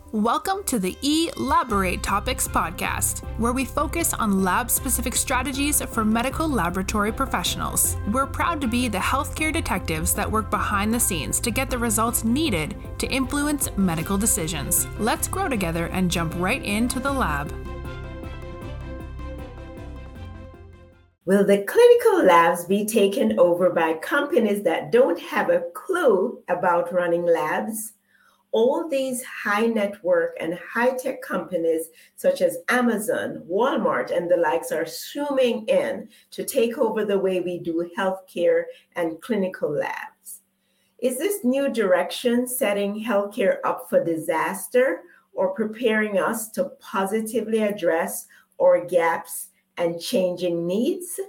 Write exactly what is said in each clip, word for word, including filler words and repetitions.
Welcome to the Elaborate Topics podcast, where we focus on lab-specific strategies for medical laboratory professionals. We're proud to be the healthcare detectives that work behind the scenes to get the results needed to influence medical decisions. Let's grow together and jump right into the lab. Will the clinical labs be taken over by companies that don't have a clue about running labs? All these high network and high-tech companies such as Amazon, Walmart, and the likes are zooming in to take over the way we do healthcare and clinical labs. Is this new direction setting healthcare up for disaster or preparing us to positively address our gaps and changing needs?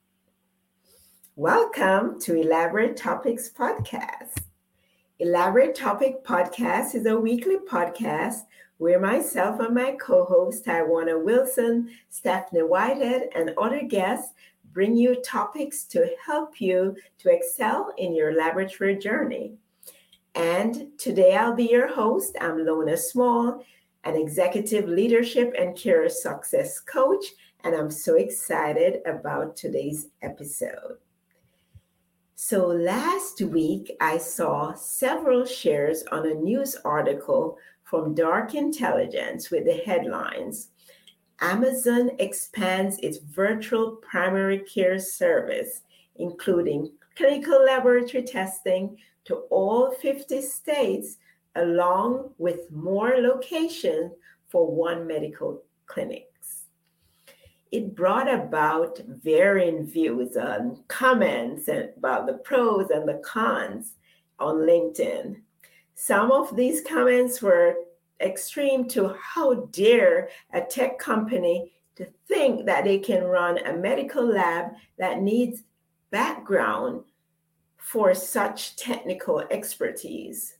Welcome to Elaborate Topics Podcast. Elaborate Topic Podcast is a weekly podcast where myself and my co-host Tywana Wilson, Stephanie Whitehead, and other guests bring you topics to help you to excel in your laboratory journey. And today I'll be your host. I'm Lona Small, an executive leadership and career success coach, and I'm so excited about today's episode. So last week, I saw several shares on a news article from Dark Intelligence with the headlines, Amazon expands its virtual primary care service, including clinical laboratory testing, to all fifty states, along with more locations for one medical clinic. It brought about varying views and comments about the pros and the cons on LinkedIn. Some of these comments were extreme to how dare a tech company to think that they can run a medical lab that needs background for such technical expertise.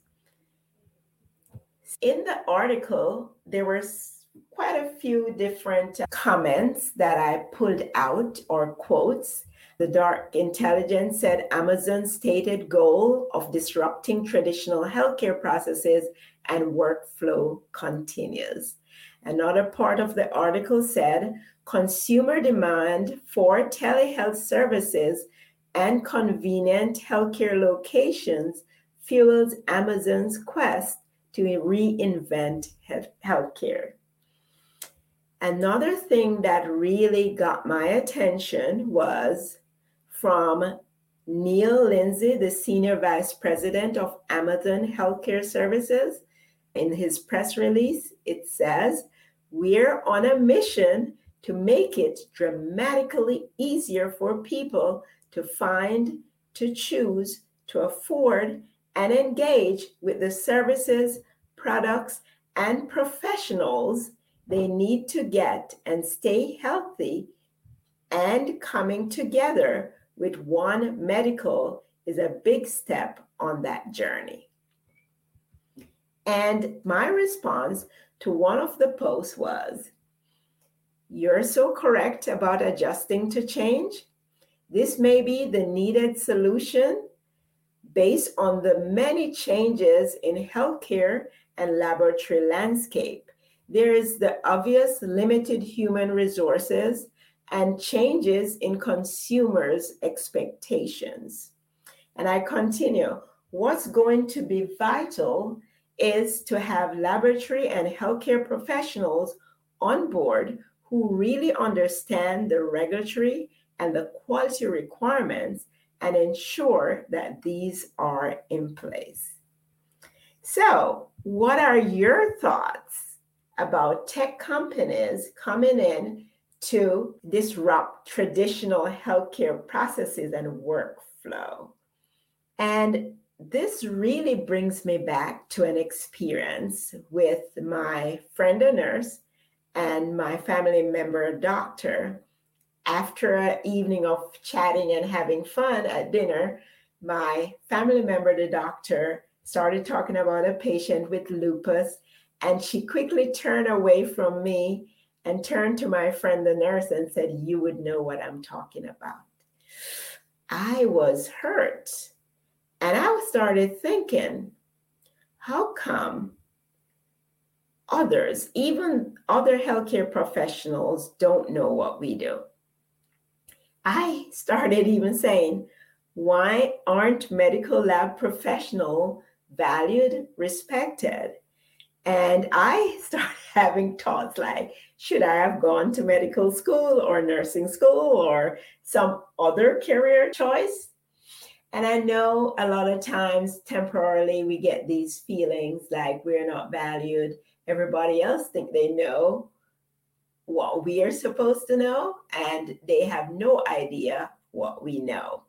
In the article, there were quite a few different comments that I pulled out or quotes. The Dark Intelligence said Amazon's stated goal of disrupting traditional healthcare processes and workflow continues. Another part of the article said consumer demand for telehealth services and convenient healthcare locations fuels Amazon's quest to reinvent healthcare. Another thing that really got my attention was from Neil Lindsay, the Senior Vice President of Amazon Healthcare Services. In his press release, it says, "We're on a mission to make it dramatically easier for people to find, to choose, to afford, and engage with the services, products, and professionals they need to get and stay healthy, and coming together with One Medical is a big step on that journey." And my response to one of the posts was, "You're so correct about adjusting to change. This may be the needed solution based on the many changes in healthcare and laboratory landscape. There is the obvious limited human resources and changes in consumers' expectations." And I continue, what's going to be vital is to have laboratory and healthcare professionals on board who really understand the regulatory and the quality requirements and ensure that these are in place. So, what are your thoughts about tech companies coming in to disrupt traditional healthcare processes and workflow? And this really brings me back to an experience with my friend, a nurse, and my family member, a doctor. After an evening of chatting and having fun at dinner, my family member, the doctor, started talking about a patient with lupus. And she quickly turned away from me and turned to my friend, the nurse, and said, "You would know what I'm talking about." I was hurt. And I started thinking, how come others, even other healthcare professionals, don't know what we do. I started even saying, why aren't medical lab professionals valued, respected? And I started having thoughts like, should I have gone to medical school or nursing school or some other career choice? And I know a lot of times temporarily we get these feelings like we're not valued. Everybody else think they know what we are supposed to know, and they have no idea what we know.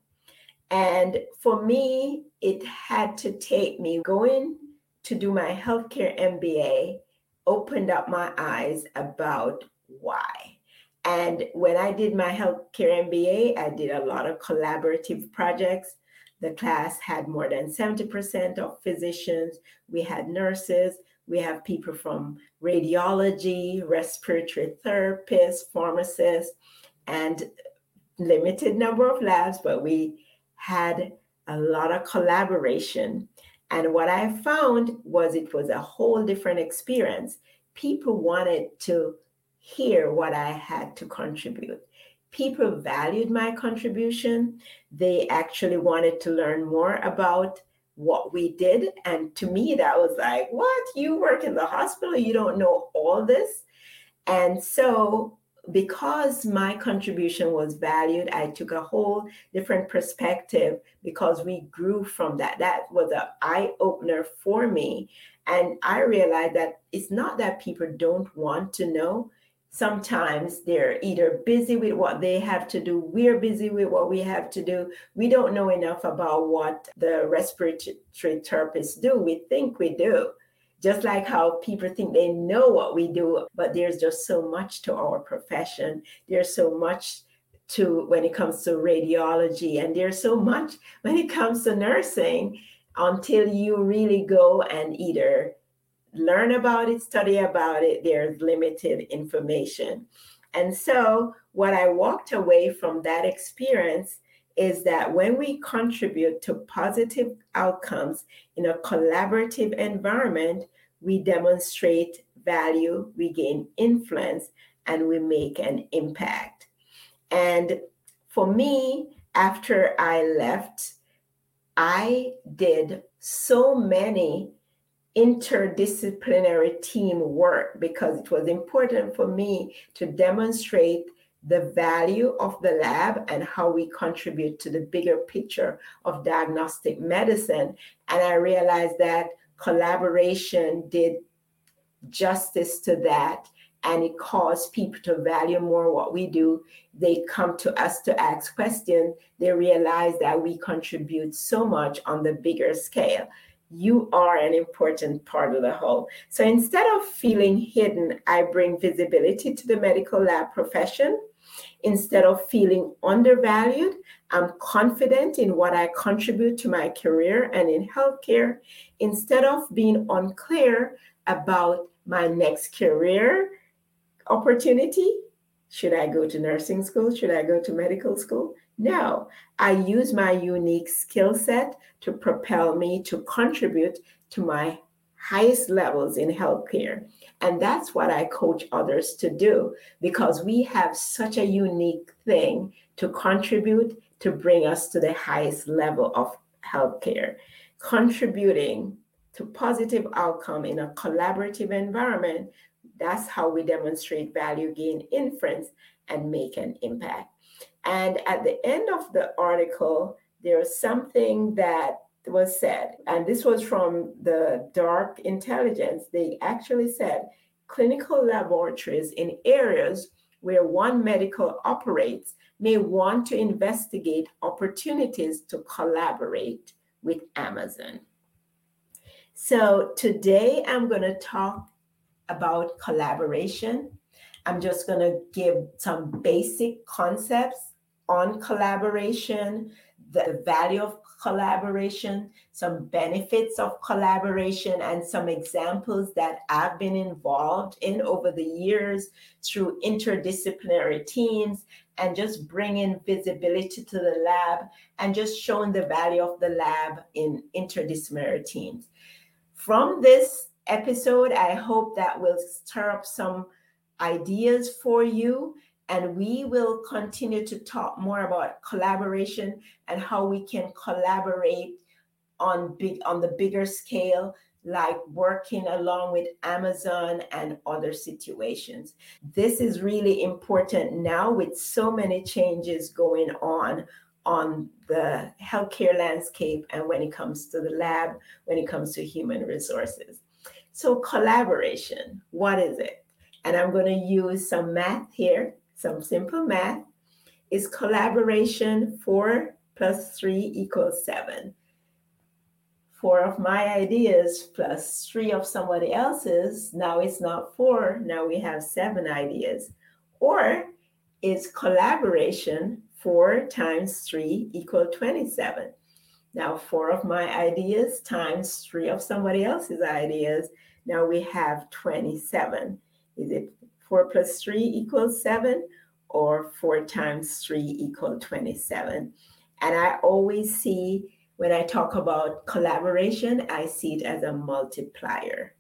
And for me, it had to take me going to do my healthcare M B A, opened up my eyes about why. And when I did my healthcare M B A, I did a lot of collaborative projects. The class had more than seventy percent of physicians. We had nurses. We have people from radiology, respiratory therapists, pharmacists, and limited number of labs, but we had a lot of collaboration. And what I found was it was a whole different experience. People wanted to hear what I had to contribute. People valued my contribution. They actually wanted to learn more about what we did. And to me, that was like, what? You work in the hospital? You don't know all this? And so because my contribution was valued, I took a whole different perspective because we grew from that. That was an eye-opener for me. And I realized that it's not that people don't want to know. Sometimes they're either busy with what they have to do. We're busy with what we have to do. We don't know enough about what the respiratory therapists do. We think we do. Just like how people think they know what we do, but there's just so much to our profession. There's so much to when it comes to radiology, and there's so much when it comes to nursing until you really go and either learn about it, study about it, there's limited information. And so what I walked away from that experience is that when we contribute to positive outcomes in a collaborative environment, we demonstrate value, we gain influence, and we make an impact. And for me, after I left, I did so many interdisciplinary team work because it was important for me to demonstrate the value of the lab and how we contribute to the bigger picture of diagnostic medicine. And I realized that collaboration did justice to that, and it caused people to value more what we do. They come to us to ask questions. They realize that we contribute so much on the bigger scale. You are an important part of the whole. So instead of feeling hidden, I bring visibility to the medical lab profession. Instead of feeling undervalued, I'm confident in what I contribute to my career and in healthcare. Instead of being unclear about my next career opportunity, should I go to nursing school? Should I go to medical school? No, I use my unique skill set to propel me to contribute to my highest levels in healthcare. And that's what I coach others to do, because we have such a unique thing to contribute to bring us to the highest level of healthcare. Contributing to positive outcome in a collaborative environment, that's how we demonstrate value, gain influence, and make an impact. And at the end of the article, there was something that was said, and this was from the Dark Intelligence. They actually said clinical laboratories in areas where One Medical operates may want to investigate opportunities to collaborate with Amazon. So today I'm going to talk about collaboration. I'm just going to give some basic concepts on collaboration, the value of collaboration, some benefits of collaboration, and some examples that I've been involved in over the years through interdisciplinary teams, and just bringing visibility to the lab and just showing the value of the lab in interdisciplinary teams. From this episode. I hope that will stir up some ideas for you. And we will continue to talk more about collaboration and how we can collaborate on big on the bigger scale, like working along with Amazon and other situations. This is really important now with so many changes going on on the healthcare landscape and when it comes to the lab, when it comes to human resources. So collaboration, what is it? And I'm going to use some math here, some simple math. Is collaboration four plus three equals seven? Four of my ideas plus three of somebody else's, now it's not four, now we have seven ideas. Or is collaboration four times three equal twenty-seven? Now four of my ideas times three of somebody else's ideas, now we have twenty-seven. Is it four plus three equals seven, or four times three equal twenty-seven? And I always see, when I talk about collaboration, I see it as a multiplier.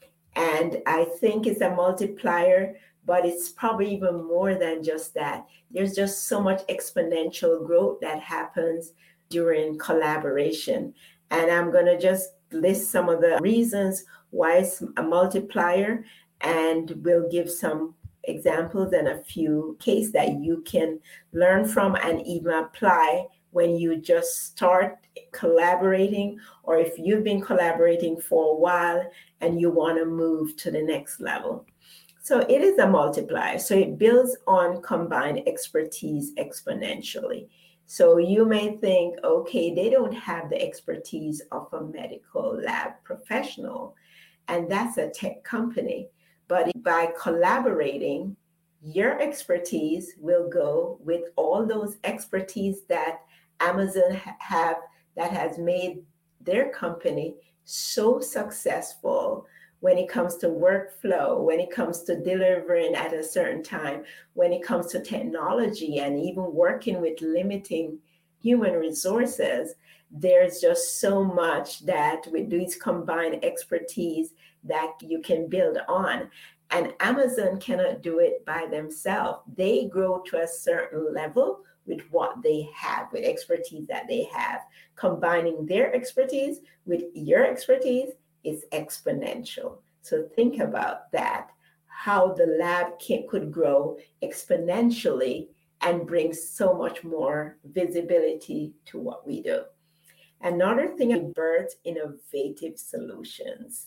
And I think it's a multiplier, but it's probably even more than just that. There's just so much exponential growth that happens during collaboration. And I'm going to just list some of the reasons why it's a multiplier, and we'll give some examples and a few cases that you can learn from and even apply when you just start collaborating, or if you've been collaborating for a while and you want to move to the next level. So it is a multiplier. So it builds on combined expertise exponentially. So you may think, okay, they don't have the expertise of a medical lab professional, and that's a tech company. But by collaborating, your expertise will go with all those expertise that Amazon have, that has made their company so successful when it comes to workflow, when it comes to delivering at a certain time, when it comes to technology, and even working with limiting human resources. There's just so much that with these combined expertise that you can build on. And Amazon cannot do it by themselves. They grow to a certain level with what they have, with expertise that they have. Combining their expertise with your expertise is exponential. So think about that, how the lab can, could grow exponentially and bring so much more visibility to what we do. Another thing is birth innovative solutions.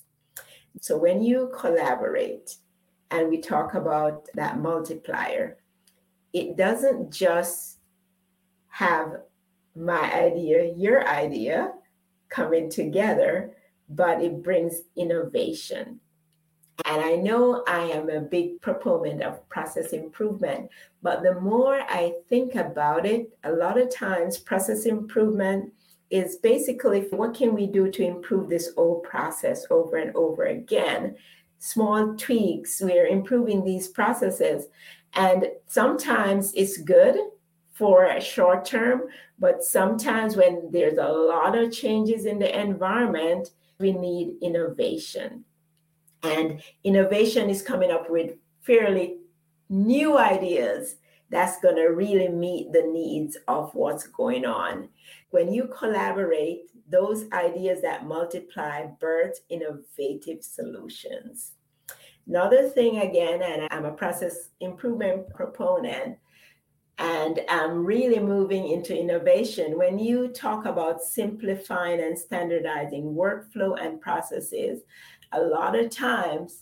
So when you collaborate and we talk about that multiplier, it doesn't just have my idea, your idea coming together, but it brings innovation. And I know I am a big proponent of process improvement, but the more I think about it, a lot of times process improvement is basically, what can we do to improve this old process over and over again? Small tweaks, we're improving these processes. And sometimes it's good for a short term, but sometimes when there's a lot of changes in the environment, we need innovation. And innovation is coming up with fairly new ideas that's going to really meet the needs of what's going on. When you collaborate, those ideas that multiply birth innovative solutions. Another thing, again, and I'm a process improvement proponent, and I'm really moving into innovation. When you talk about simplifying and standardizing workflow and processes, a lot of times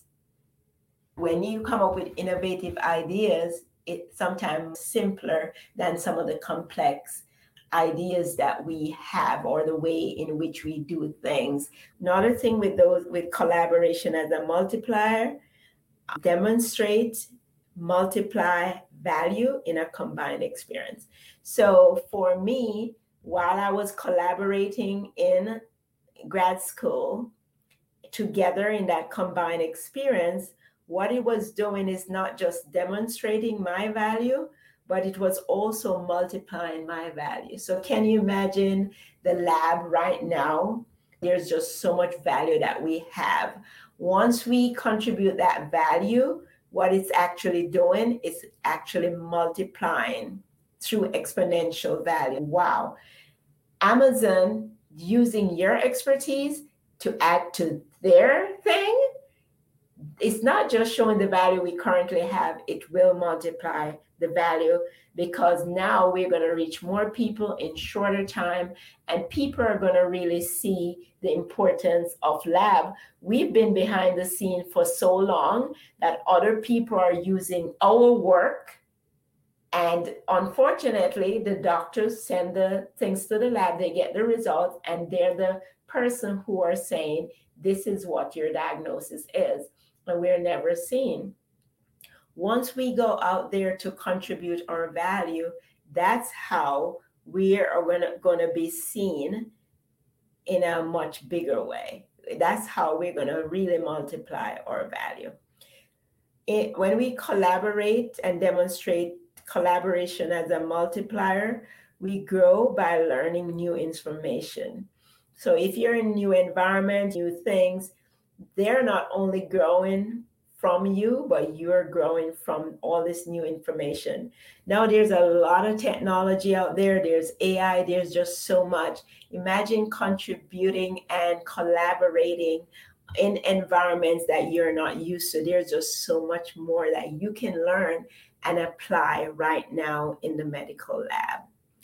when you come up with innovative ideas, it's sometimes simpler than some of the complex ideas that we have or the way in which we do things. Another thing with those, with collaboration as a multiplier, demonstrate, multiply value in a combined experience. So for me, while I was collaborating in grad school together in that combined experience, what it was doing is not just demonstrating my value, but it was also multiplying my value. So can you imagine the lab right now? There's just so much value that we have. Once we contribute that value, what it's actually doing is actually multiplying through exponential value. Wow. Amazon using your expertise to add to their thing, it's not just showing the value we currently have, it will multiply the value, because now we're going to reach more people in shorter time, and people are going to really see the importance of lab. We've been behind the scene for so long that other people are using our work, and unfortunately the doctors send the things to the lab, they get the results, and they're the person who are saying this is what your diagnosis is, and we're never seen. Once we go out there to contribute our value, that's how we are going to be seen in a much bigger way. That's how we're going to really multiply our value. It, when we collaborate and demonstrate collaboration as a multiplier, we grow by learning new information. So if you're in a new environment, new things, they're not only growing from you, but you're growing from all this new information. Now there's a lot of technology out there. There's A I, there's just so much. Imagine contributing and collaborating in environments that you're not used to. There's just so much more that you can learn and apply right now in the medical lab.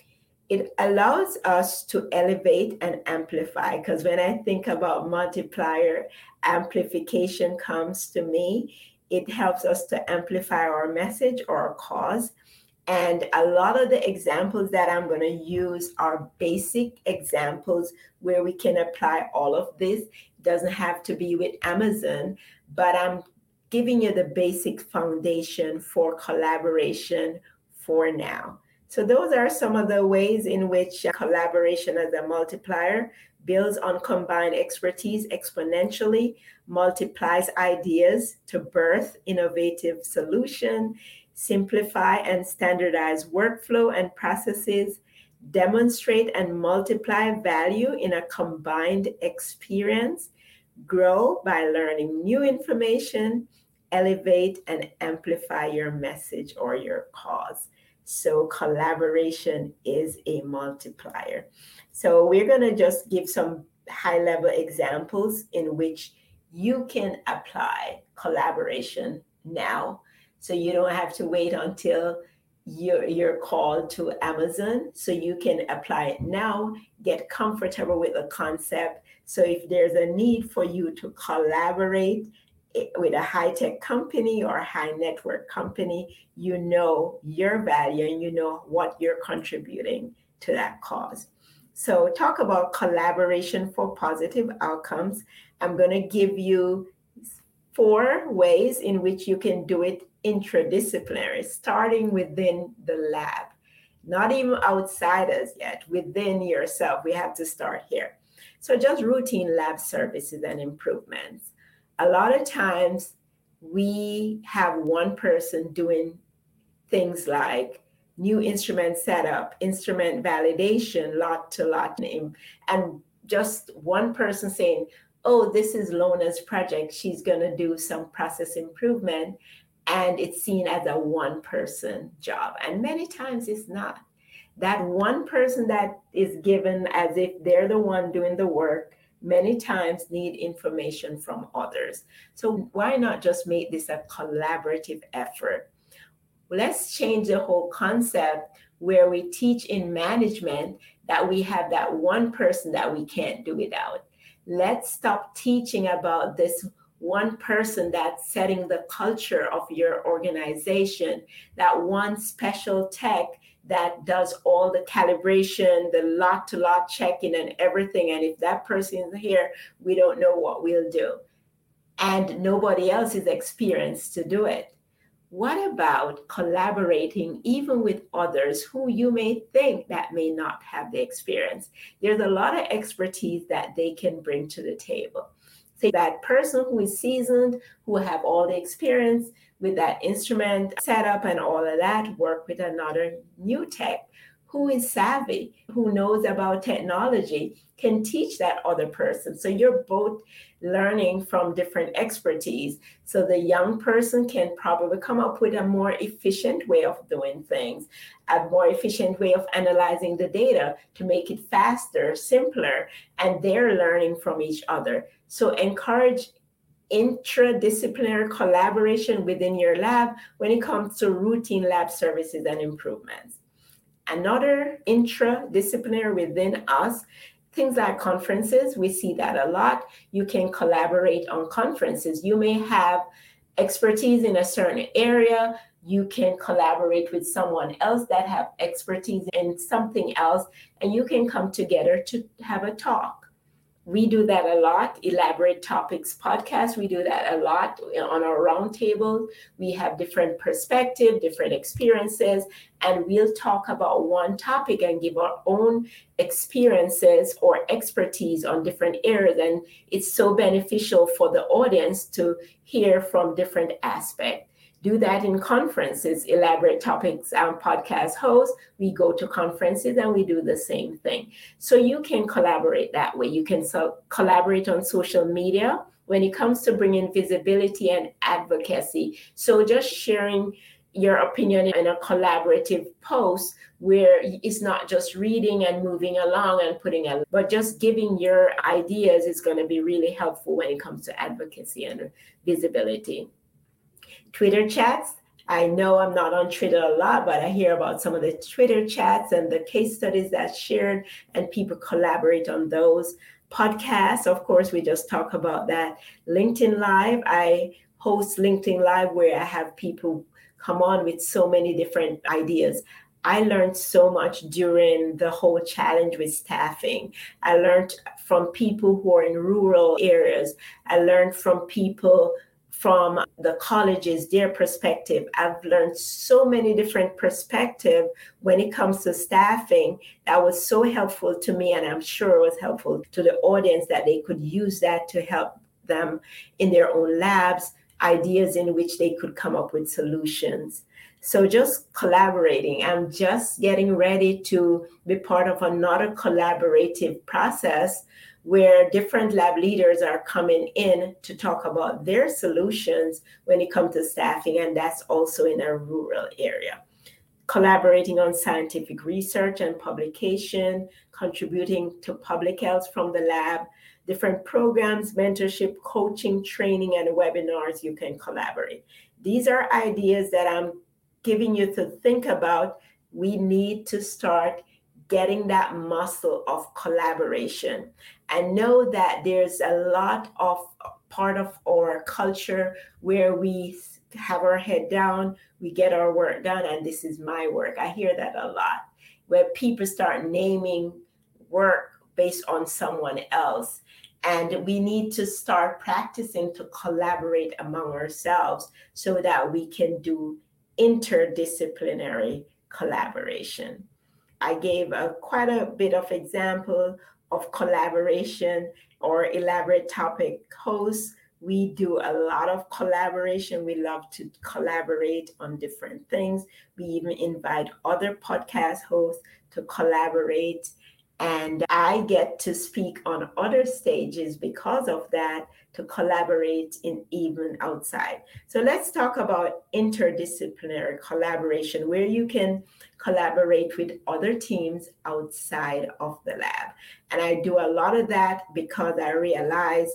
It allows us to elevate and amplify, because when I think about multiplier, amplification comes to me. It helps us to amplify our message or our cause. And a lot of the examples that I'm going to use are basic examples where we can apply all of this. It doesn't have to be with Amazon, but I'm giving you the basic foundation for collaboration for now. So those are some of the ways in which collaboration as a multiplier builds on combined expertise exponentially, multiplies ideas to birth innovative solution, simplify and standardize workflow and processes, demonstrate and multiply value in a combined experience, grow by learning new information, elevate and amplify your message or your cause. So collaboration is a multiplier. So we're going to just give some high-level examples in which you can apply collaboration now. So you don't have to wait until you're, you're called to Amazon. So you can apply it now, get comfortable with the concept. So if there's a need for you to collaborate with a high-tech company or a high-network company, you know your value and you know what you're contributing to that cause. So talk about collaboration for positive outcomes. I'm going to give you four ways in which you can do it interdisciplinary, starting within the lab, not even outsiders yet, within yourself. We have to start here. So just routine lab services and improvements. A lot of times we have one person doing things like new instrument setup, instrument validation, lot to lot, and just one person saying, oh, this is Lona's project. She's going to do some process improvement. And it's seen as a one person job. And many times it's not. That one person that is given as if they're the one doing the work many times need information from others. So why not just make this a collaborative effort? Let's change the whole concept where we teach in management that we have that one person that we can't do without. Let's stop teaching about this one person that's setting the culture of your organization, that one special tech that does all the calibration, the lot-to-lot checking and everything. And if that person is here, we don't know what we'll do. And nobody else is experienced to do it. What about collaborating even with others who you may think that may not have the experience? There's a lot of expertise that they can bring to the table. So that person who is seasoned, who have all the experience with that instrument setup and all of that, work with another new tech who is savvy, who knows about technology, can teach that other person. So you're both learning from different expertise. So the young person can probably come up with a more efficient way of doing things, a more efficient way of analyzing the data to make it faster, simpler, and they're learning from each other. So encourage intradisciplinary collaboration within your lab when it comes to routine lab services and improvements. Another intradisciplinary within us, things like conferences, we see that a lot. You can collaborate on conferences. You may have expertise in a certain area. You can collaborate with someone else that have expertise in something else, and you can come together to have a talk. We do that a lot. Elaborate Topics podcast, we do that a lot on our roundtable. We have different perspectives, different experiences, and we'll talk about one topic and give our own experiences or expertise on different areas. And it's so beneficial for the audience to hear from different aspects. Do that in conferences. Elaborate Topics um, podcast host, we go to conferences and we do the same thing. So you can collaborate that way. You can so collaborate on social media when it comes to bringing visibility and advocacy. So just sharing your opinion in a collaborative post where it's not just reading and moving along and putting a, but just giving your ideas is going to be really helpful when it comes to advocacy and visibility. Twitter chats. I know I'm not on Twitter a lot, but I hear about some of the Twitter chats and the case studies that's shared, and people collaborate on those. Podcasts, of course, we just talk about that. LinkedIn Live. I host LinkedIn Live where I have people come on with so many different ideas. I learned so much during the whole challenge with staffing. I learned from people who are in rural areas. I learned from people from the colleges, their perspective. I've learned so many different perspectives when it comes to staffing. That was so helpful to me, and I'm sure it was helpful to the audience that they could use that to help them in their own labs, ideas in which they could come up with solutions. So just collaborating. I'm just getting ready to be part of another collaborative process where different lab leaders are coming in to talk about their solutions when it comes to staffing, and that's also in a rural area. Collaborating on scientific research and publication, contributing to public health from the lab, different programs, mentorship, coaching, training, and webinars you can collaborate. These are ideas that I'm giving you to think about. We need to start getting that muscle of collaboration, and know that there's a lot of part of our culture where we have our head down, we get our work done, and this is my work. I hear that a lot, where people start naming work based on someone else. And we need to start practicing to collaborate among ourselves so that we can do interdisciplinary collaboration. I gave a, quite a bit of example of collaboration or elaborate topic hosts. We do a lot of collaboration. We love to collaborate on different things. We even invite other podcast hosts to collaborate. And I get to speak on other stages because of that, to collaborate in even outside. So let's talk about interdisciplinary collaboration, where you can collaborate with other teams outside of the lab. And I do a lot of that because I realized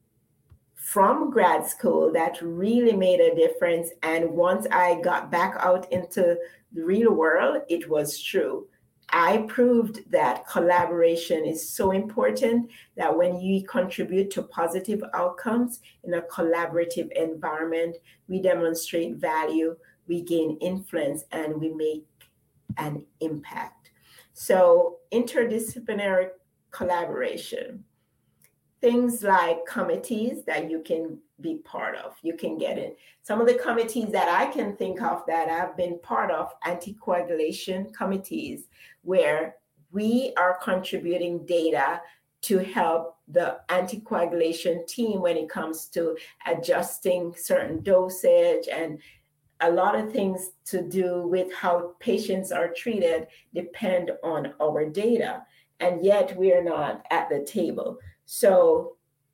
from grad school that really made a difference. And once I got back out into the real world, it was true. I proved that collaboration is so important, that when you contribute to positive outcomes in a collaborative environment, we demonstrate value, we gain influence, and we make an impact. So interdisciplinary collaboration, things like committees that you can be part of, you can get in. Some of the committees that I can think of that I've been part of, anticoagulation committees, where we are contributing data to help the anticoagulation team when it comes to adjusting certain dosage and a lot of things to do with how patients are treated depend on our data, and yet we are not at the table. So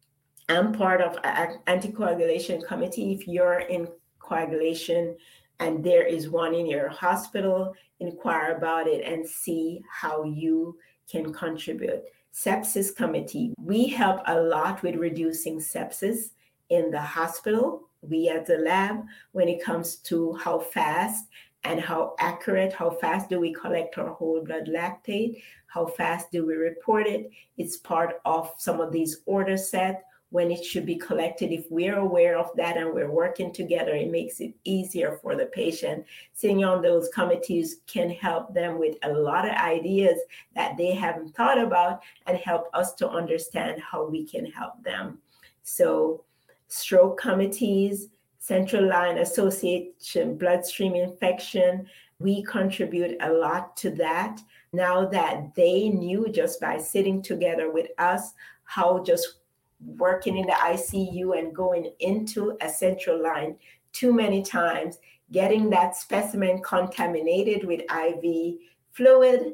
I'm part of an anticoagulation committee. If you're in coagulation and there is one in your hospital, inquire about it and see how you can contribute. Sepsis committee, we help a lot with reducing sepsis in the hospital. We at the lab, when it comes to how fast and how accurate, how fast do we collect our whole blood lactate, how fast do we report it, it's part of some of these order set when it should be collected. If we're aware of that and we're working together, it makes it easier for the patient. Sitting on those committees can help them with a lot of ideas that they haven't thought about and help us to understand how we can help them. So stroke committees, central line association, bloodstream infection, we contribute a lot to that. Now that they knew just by sitting together with us how just working in the I C U and going into a central line too many times, getting that specimen contaminated with I V fluid,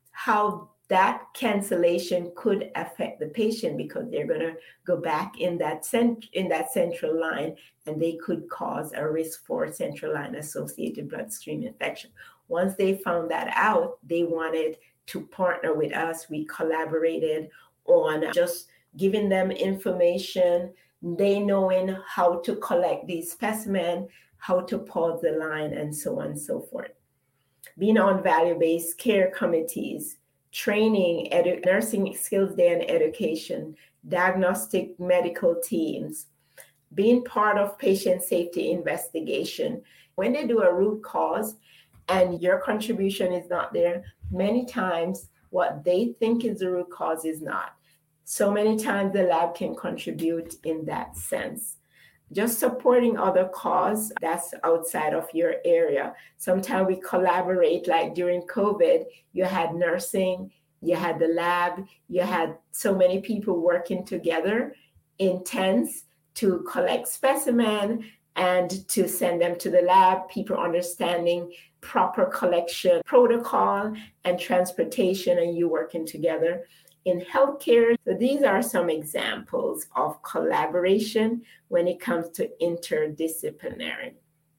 how that cancellation could affect the patient because they're going to go back in that cent- in that central line, and they could cause a risk for central line associated bloodstream infection. Once they found that out, they wanted to partner with us. We collaborated on just giving them information, they knowing how to collect these specimens, how to pause the line, and so on and so forth. Being on value-based care committees, training, edu- nursing skills day and education, diagnostic medical teams, being part of patient safety investigation. When they do a root cause and your contribution is not there, many times what they think is the root cause is not. So many times the lab can contribute in that sense. Just supporting other cause that's outside of your area. Sometimes we collaborate, like during COVID, you had nursing, you had the lab, you had so many people working together in tents to collect specimen and to send them to the lab, people understanding proper collection protocol and transportation, and you working together. In healthcare, so these are some examples of collaboration when it comes to interdisciplinary.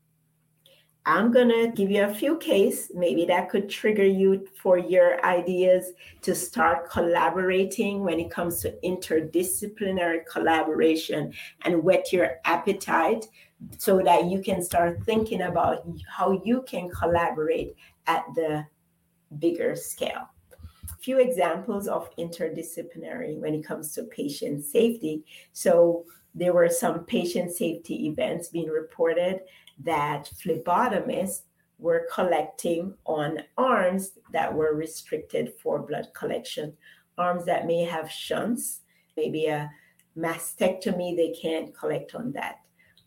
I'm going to give you a few cases, maybe that could trigger you for your ideas to start collaborating when it comes to interdisciplinary collaboration, and whet your appetite so that you can start thinking about how you can collaborate at the bigger scale. Few examples of interdisciplinary when it comes to patient safety. So there were some patient safety events being reported that phlebotomists were collecting on arms that were restricted for blood collection, arms that may have shunts, maybe a mastectomy, they can't collect on that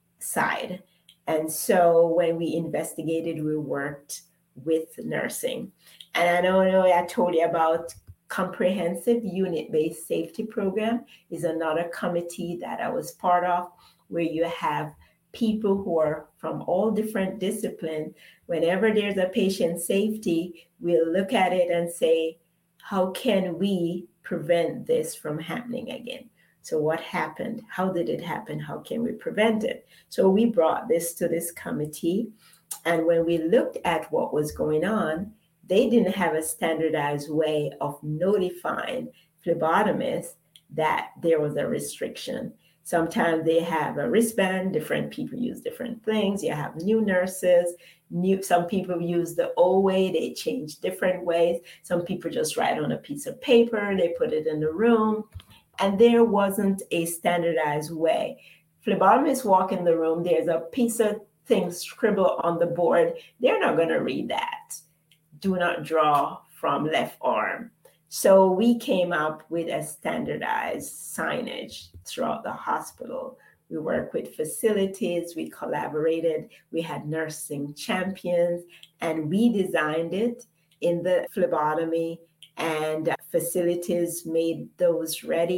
side. And so when we investigated, we worked with nursing. And I don't know, I told you about comprehensive unit-based safety program is another committee that I was part of, where you have people who are from all different disciplines. Whenever there's a patient safety, we'll look at it and say, how can we prevent this from happening again? So what happened? How did it happen? How can we prevent it? So we brought this to this committee. And when we looked at what was going on, they didn't have a standardized way of notifying phlebotomists that there was a restriction. Sometimes they have a wristband, different people use different things. You have new nurses, new, some people use the old way, they change different ways. Some people just write on a piece of paper, they put it in the room, and there wasn't a standardized way. Phlebotomists walk in the room, there's a piece of thing scribbled on the board, they're not going to read that. Do not draw from left arm. So we came up with a standardized signage throughout the hospital. We worked with facilities, we collaborated, we had nursing champions, and we designed it in the phlebotomy, and facilities made those ready.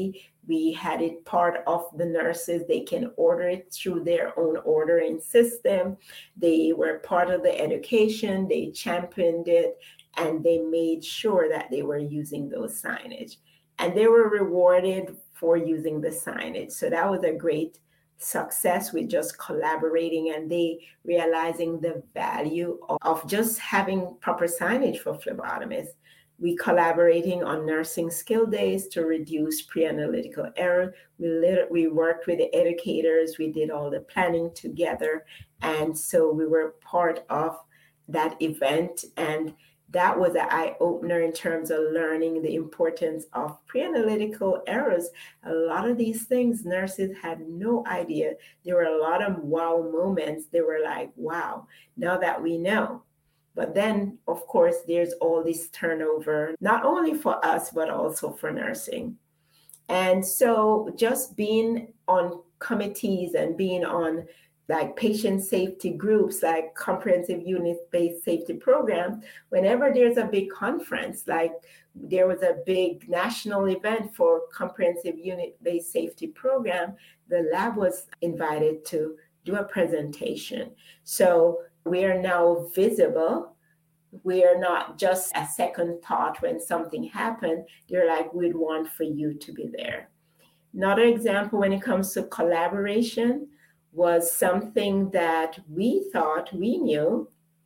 We had it part of the nurses. They can order it through their own ordering system. They were part of the education. They championed it, and they made sure that they were using those signage. And they were rewarded for using the signage. So that was a great success with just collaborating, and they realizing the value of, of just having proper signage for phlebotomists. We collaborating on nursing skill days to reduce pre-analytical error. We lit- we worked with the educators. We did all the planning together. And so we were part of that event. And that was an eye-opener in terms of learning the importance of pre-analytical errors. A lot of these things nurses had no idea. There were a lot of wow moments. They were like, wow, now that we know. But then, of course, there's all this turnover, not only for us, but also for nursing. And so just being on committees and being on like patient safety groups, like comprehensive unit-based safety programs, whenever there's a big conference, like there was a big national event for comprehensive unit-based safety program, the lab was invited to do a presentation. So we are now visible. We are not just a second thought when something happened. They're like, we'd want for you to be there. Another example when it comes to collaboration was something that we thought we knew,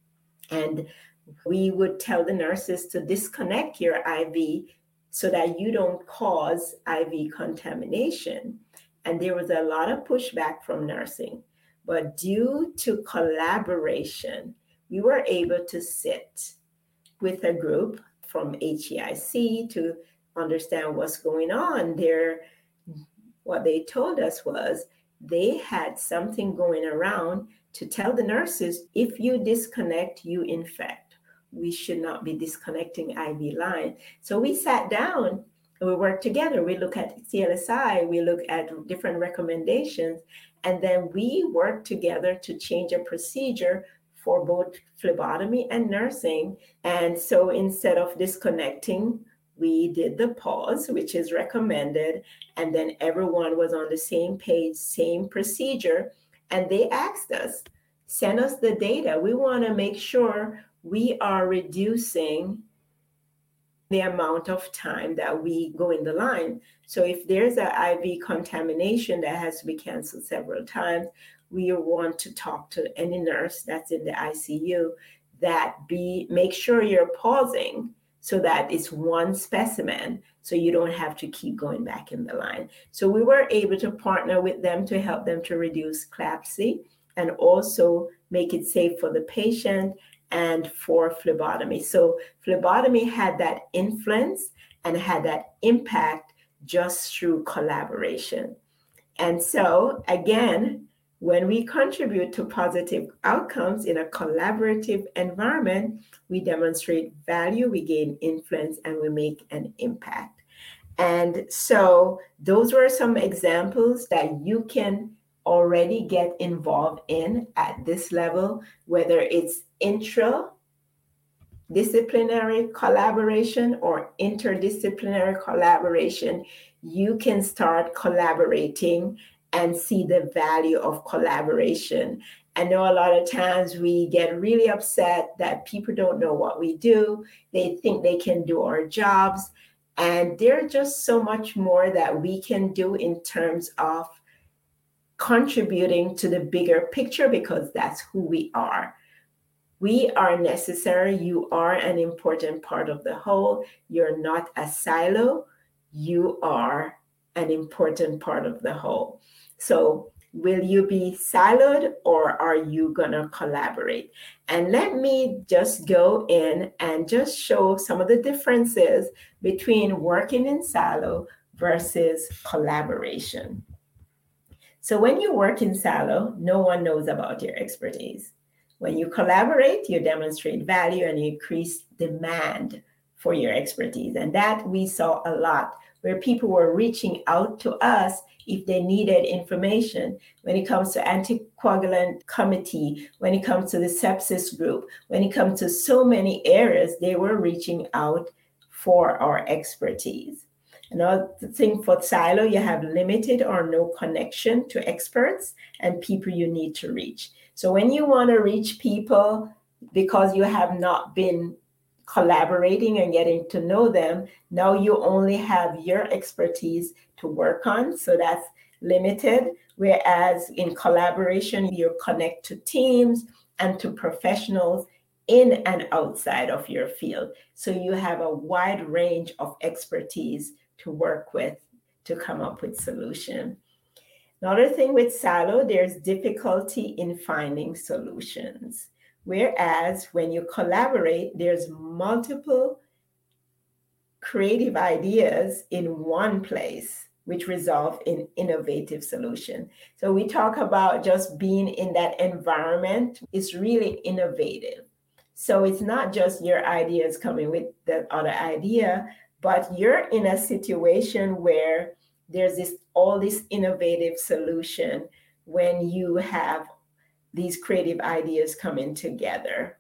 and we would tell the nurses to disconnect your I V so that you don't cause I V contamination. And there was a lot of pushback from nursing. But due to collaboration, we were able to sit with a group from H E I C to understand what's going on there. What they told us was they had something going around to tell the nurses, if you disconnect, you infect. We should not be disconnecting I V line. So we sat down and we worked together. We look at C L S I, we look at different recommendations, and then we worked together to change a procedure for both phlebotomy and nursing. And so instead of disconnecting, we did the pause, which is recommended, and then everyone was on the same page, same procedure. And they asked us, send us the data. We want to make sure we are reducing the amount of time that we go in the line. So if there's an I V contamination that has to be canceled several times, we want to talk to any nurse that's in the I C U that be make sure you're pausing so that it's one specimen, so you don't have to keep going back in the line. So we were able to partner with them to help them to reduce CLABSI and also make it safe for the patient and for phlebotomy. So phlebotomy had that influence and had that impact just through collaboration. And so again, when we contribute to positive outcomes in a collaborative environment, we demonstrate value, we gain influence, and we make an impact. And so those were some examples that you can already get involved in at this level, whether it's intra-disciplinary collaboration or interdisciplinary collaboration. You can start collaborating and see the value of collaboration. I know a lot of times we get really upset that people don't know what we do. They think they can do our jobs. And there's just so much more that we can do in terms of contributing to the bigger picture, because that's who we are. We are necessary. You are an important part of the whole. You're not a silo. You are an important part of the whole. So will you be siloed, or are you going to collaborate? And let me just go in and just show some of the differences between working in silo versus collaboration. So when you work in silo, no one knows about your expertise. When you collaborate, you demonstrate value and you increase demand for your expertise. And that we saw a lot, where people were reaching out to us if they needed information. When it comes to anticoagulant committee, when it comes to the sepsis group, when it comes to so many areas, they were reaching out for our expertise. Another thing for silo, you have limited or no connection to experts and people you need to reach. So when you want to reach people because you have not been collaborating and getting to know them, now you only have your expertise to work on. So that's limited. Whereas in collaboration, you connect to teams and to professionals in and outside of your field. So you have a wide range of expertise to work with to come up with solution. Another thing with silo, there's difficulty in finding solutions. Whereas when you collaborate, there's multiple creative ideas in one place, which result in innovative solution. So we talk about just being in that environment is really innovative. So it's not just your ideas coming with that other idea, but you're in a situation where there's this all this innovative solution when you have these creative ideas coming together.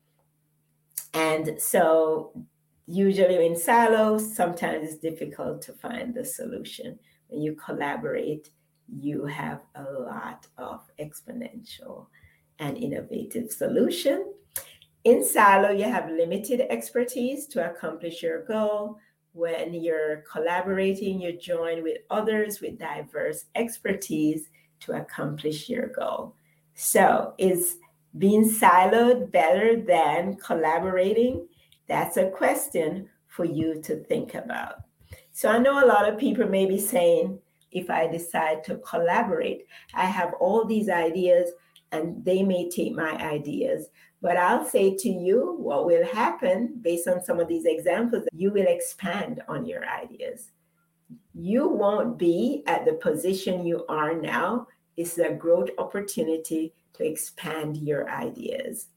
And so usually in silos, sometimes it's difficult to find the solution. When you collaborate, you have a lot of exponential and innovative solution. In silo, you have limited expertise to accomplish your goal. When you're collaborating, you join with others with diverse expertise to accomplish your goal. So is being siloed better than collaborating? That's a question for you to think about. So I know a lot of people may be saying, if I decide to collaborate, I have all these ideas and they may take my ideas. But I'll say to you, what will happen based on some of these examples, you will expand on your ideas. You won't be at the position you are now. It's a growth opportunity to expand your ideas.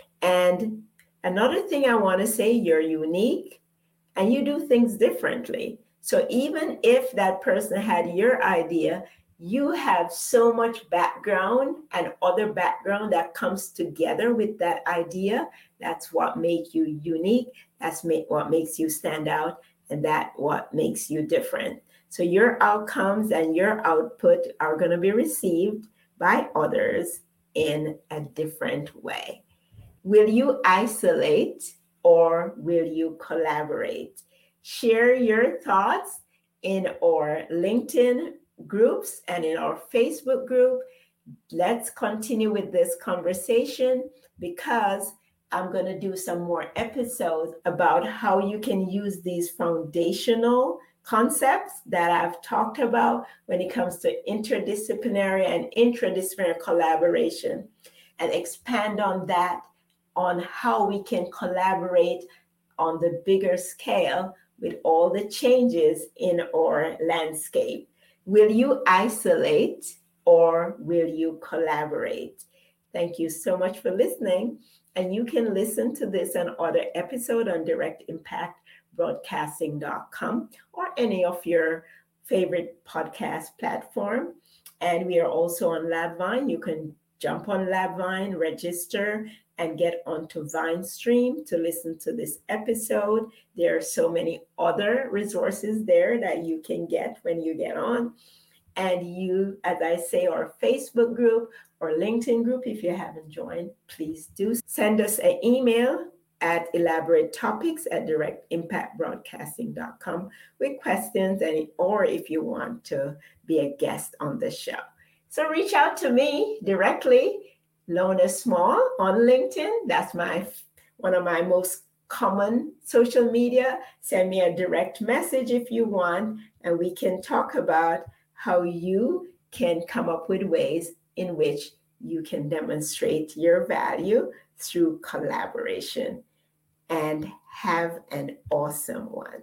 And another thing I want to say, you're unique and you do things differently. So even if that person had your idea, you have so much background and other background that comes together with that idea. That's what makes you unique. That's make, what makes you stand out. And that's what makes you different. So your outcomes and your output are going to be received by others in a different way. Will you isolate or will you collaborate? Share your thoughts in our LinkedIn groups and in our Facebook group. Let's continue with this conversation because I'm going to do some more episodes about how you can use these foundational concepts that I've talked about when it comes to interdisciplinary and intradisciplinary collaboration and expand on that, on how we can collaborate on the bigger scale with all the changes in our landscape. Will you isolate or will you collaborate? Thank you so much for listening. And you can listen to this and other episode on direct impact broadcasting dot com or any of your favorite podcast platform. And we are also on LabVine. You can jump on LabVine, register, and get onto VineStream to listen to this episode. There are so many other resources there that you can get when you get on. And you, as I say, our Facebook group or LinkedIn group, if you haven't joined, please do send us an email at elaborate topics at direct impact broadcasting dot com with questions, and or if you want to be a guest on the show. So reach out to me directly, Lona Small on LinkedIn. That's my one of my most common social media. Send me a direct message if you want, and we can talk about how you can come up with ways in which you can demonstrate your value through collaboration. And have an awesome one.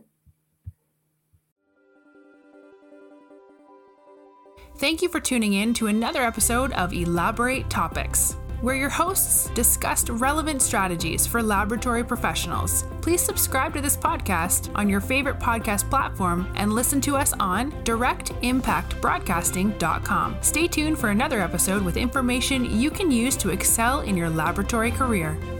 Thank you for tuning in to another episode of Elaborate Topics, where your hosts discussed relevant strategies for laboratory professionals. Please subscribe to this podcast on your favorite podcast platform and listen to us on direct impact broadcasting dot com. Stay tuned for another episode with information you can use to excel in your laboratory career.